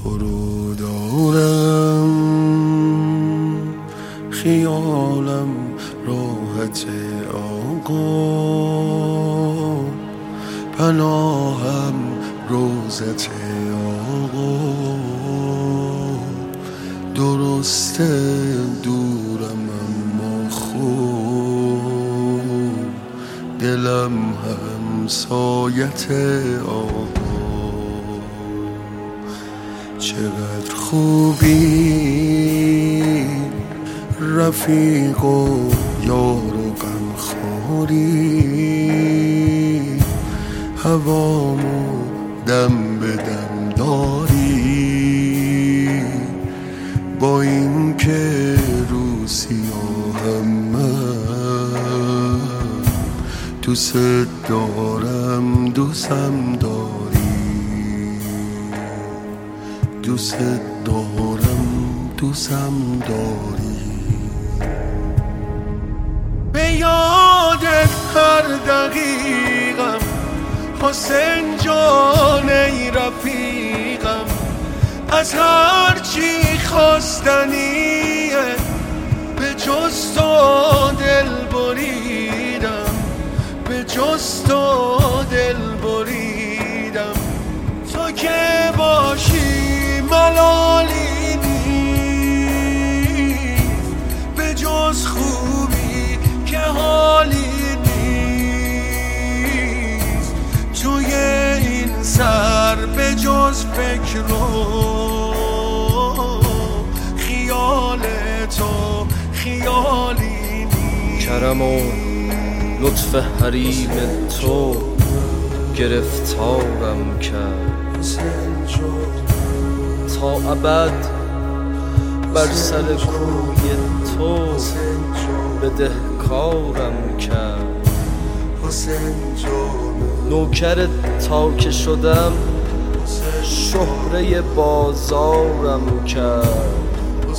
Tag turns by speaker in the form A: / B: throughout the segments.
A: تو رو دارم، خیالم راحت آقا، پناهم روزت آقا. درسته دورم اما خوب، دلم همسایت آقا. چقدر خوبی رفیق و یار و غمخواری، هوامو دم به دم داری. با این که رو سیاهم من، دوست دارم دوستم داری. دوست دارم دوستم داری. به یادت هر دقیقم حسین جان ای رفیقم، از هر چی خواستنیه به جز تو دل بریدم، به جز تو دل بریدم. تو که باشی ملالی نیست، به جز خوبی که حالی نیست. توی این سر به جز فکر و خیال تو خیالی نیست.
B: کرم و لطف حریم تو گرفتارم کرد، تا ابد بر سر کوی تو بدهکارم کرد. نوکر تا که شدم شهره بازارم کرد.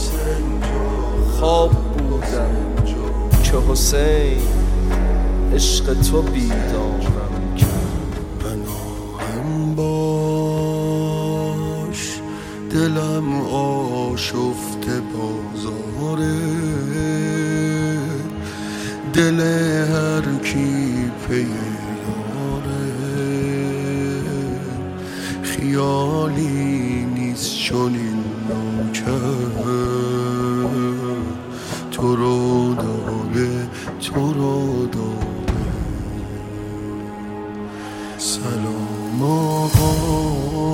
B: خواب بودم که حسین عشق تو بیدارم کرد.
A: پناهم باش دلم آشفته بازاره، دل هر کی پی یاره. خیالی نیست چون این نوکر، تو رو داره تو رو داره. سلام آقا،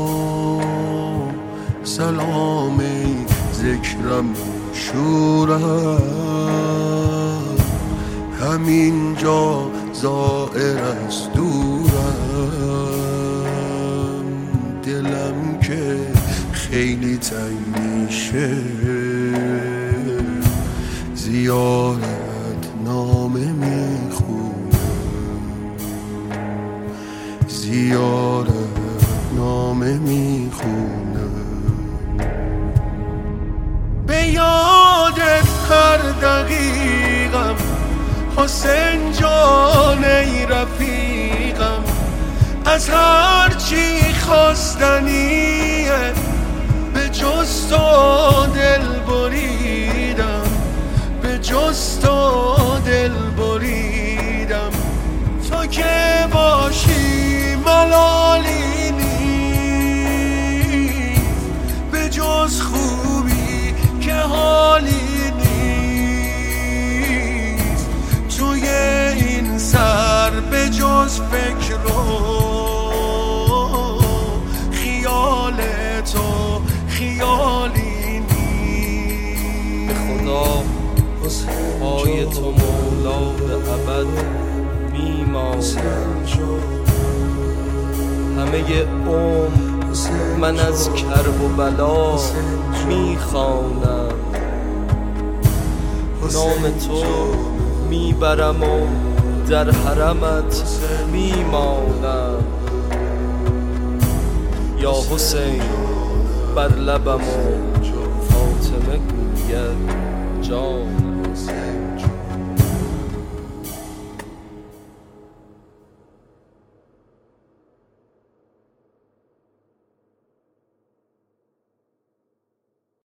A: سلام ای ذکرم شورم، همینجا ظاهر از دورم. دلم که خیلی تنگ میشه، زیارت نامه میخونم، زیارت نامه میخونم. به یادت هر دقیقم حسین جان ای رفیقم، از هر چی خواستنیه به جز تو دل بریدم، به جز تو دل بریدم. تو که باشی ملالی نیست، به جز خوبی که حالی نیست. توی این سر به جز فکر و خیال تو خیالی نیست.
B: به خدا پای تو مولا به ابد میمانم. همه عمر من از کرب و بلا میخوانم، نام تو میبرم و در حرمت میمانم. یا حسین بر لبم و فاطمه گوید جانم.